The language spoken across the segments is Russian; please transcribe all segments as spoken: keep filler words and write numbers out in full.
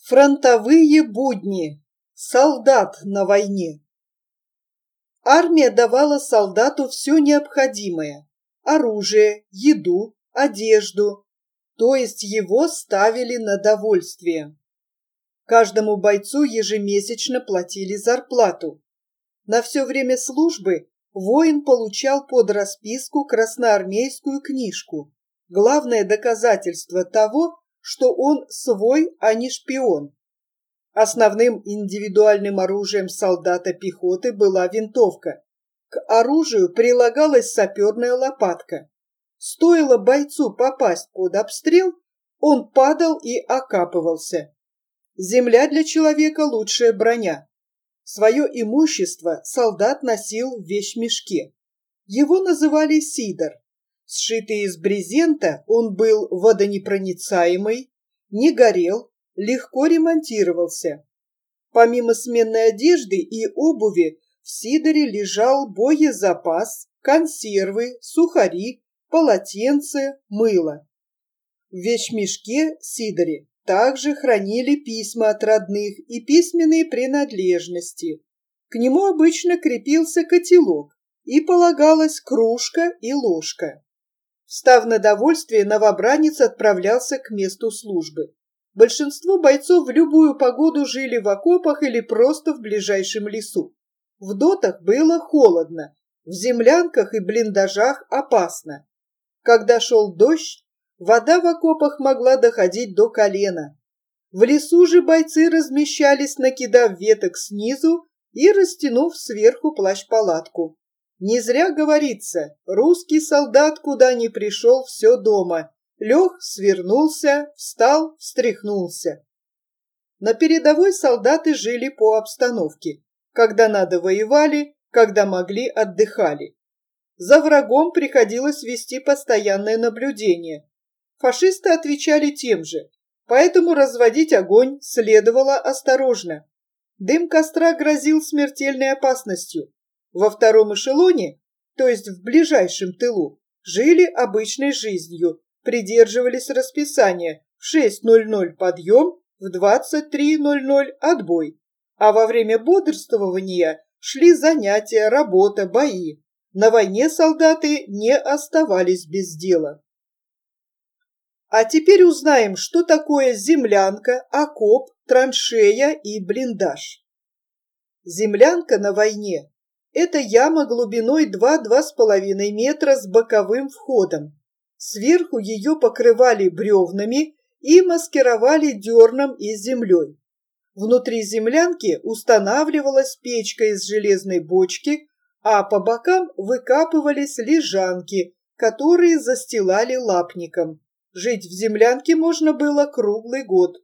Фронтовые будни. Солдат на войне. Армия давала солдату все необходимое: оружие, еду, одежду, то есть его ставили на довольствие. Каждому бойцу ежемесячно платили зарплату. На все время службы воин получал под расписку красноармейскую книжку, главное доказательство того, что он свой, а не шпион. Основным индивидуальным оружием солдата пехоты была винтовка. К оружию прилагалась саперная лопатка. Стоило бойцу попасть под обстрел, он падал и окапывался. Земля для человека — лучшая броня. Свое имущество солдат носил в вещмешке. Его называли сидор. Сшитый из брезента, он был водонепроницаемый, не горел, легко ремонтировался. Помимо сменной одежды и обуви, в сидоре лежал боезапас, консервы, сухари, полотенце, мыло. В вещмешке сидоре также хранили письма от родных и письменные принадлежности. К нему обычно крепился котелок и полагалась кружка и ложка. Встав на довольствие, новобранец отправлялся к месту службы. Большинство бойцов в любую погоду жили в окопах или просто в ближайшем лесу. В дотах было холодно, в землянках и блиндажах опасно. Когда шел дождь, вода в окопах могла доходить до колена. В лесу же бойцы размещались, накидав веток снизу и растянув сверху плащ-палатку. Не зря говорится: русский солдат куда ни пришел, все дома. Лег, свернулся, встал, встряхнулся. На передовой солдаты жили по обстановке. Когда надо, воевали, когда могли, отдыхали. За врагом приходилось вести постоянное наблюдение. Фашисты отвечали тем же, поэтому разводить огонь следовало осторожно. Дым костра грозил смертельной опасностью. Во втором эшелоне, то есть в ближайшем тылу, жили обычной жизнью, придерживались расписания: в шесть ноль-ноль подъем, в двадцать три ноль-ноль отбой. А во время бодрствования шли занятия, работа, бои. На войне солдаты не оставались без дела. А теперь узнаем, что такое землянка, окоп, траншея и блиндаж. Землянка на войне — это яма глубиной два-два с половиной метра с боковым входом. Сверху ее покрывали бревнами и маскировали дерном и землей. Внутри землянки устанавливалась печка из железной бочки, а по бокам выкапывались лежанки, которые застилали лапником. Жить в землянке можно было круглый год.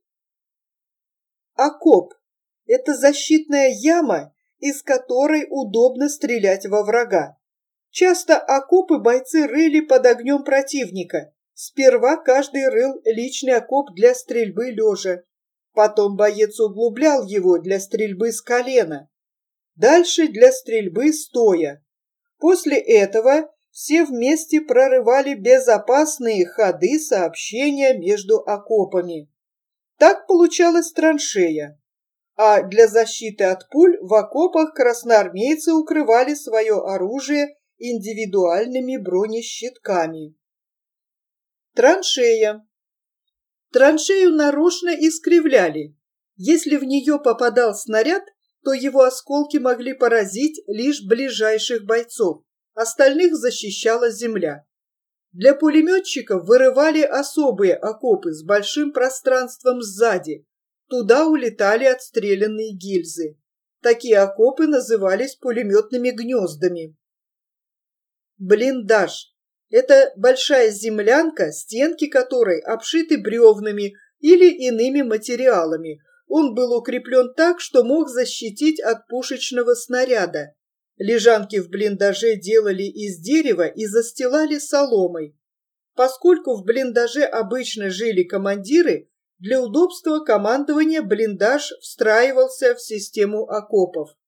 Окоп — это защитная яма, из которой удобно стрелять во врага. Часто окопы бойцы рыли под огнем противника. Сперва каждый рыл личный окоп для стрельбы лежа. Потом боец углублял его для стрельбы с колена. Дальше для стрельбы стоя. После этого все вместе прорывали безопасные ходы сообщения между окопами. Так получалась траншея. А для защиты от пуль в окопах красноармейцы укрывали свое оружие индивидуальными бронещитками. Траншея. Траншею нарочно искривляли. Если в нее попадал снаряд, то его осколки могли поразить лишь ближайших бойцов, остальных защищала земля. Для пулеметчиков вырывали особые окопы с большим пространством сзади. Туда улетали отстрелянные гильзы. Такие окопы назывались пулеметными гнездами. Блиндаж — это большая землянка, стенки которой обшиты бревнами или иными материалами. Он был укреплен так, что мог защитить от пушечного снаряда. Лежанки в блиндаже делали из дерева и застилали соломой. Поскольку в блиндаже обычно жили командиры, для удобства командования блиндаж встраивался в систему окопов.